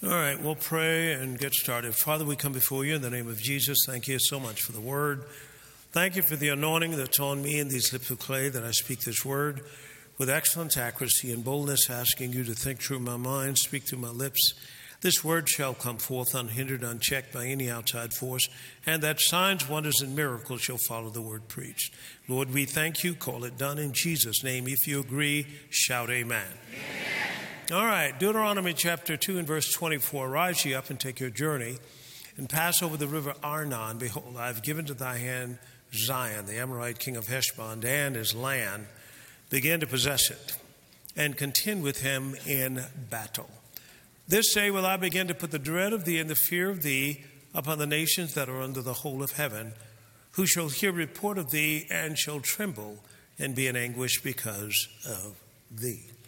All right, we'll pray and get started. Father, we come before you in the name of Jesus. Thank you so much for the word. Thank you for the anointing that's on me and these lips of clay that I speak this word with excellent accuracy and boldness, asking you to think through my mind, speak through my lips. This word shall come forth unhindered, unchecked by any outside force, and that signs, wonders, and miracles shall follow the word preached. Lord, we thank you. Call it done in Jesus' name. If you agree, shout amen. Amen. All right, Deuteronomy chapter 2 and verse 24. Rise ye up and take your journey and pass over the river Arnon. Behold, I have given to thy hand Zion, the Amorite king of Heshbon, and his land. Begin to possess it and contend with him in battle. This day will I begin to put the dread of thee and the fear of thee upon the nations that are under the whole of heaven, who shall hear report of thee and shall tremble and be in anguish because of thee.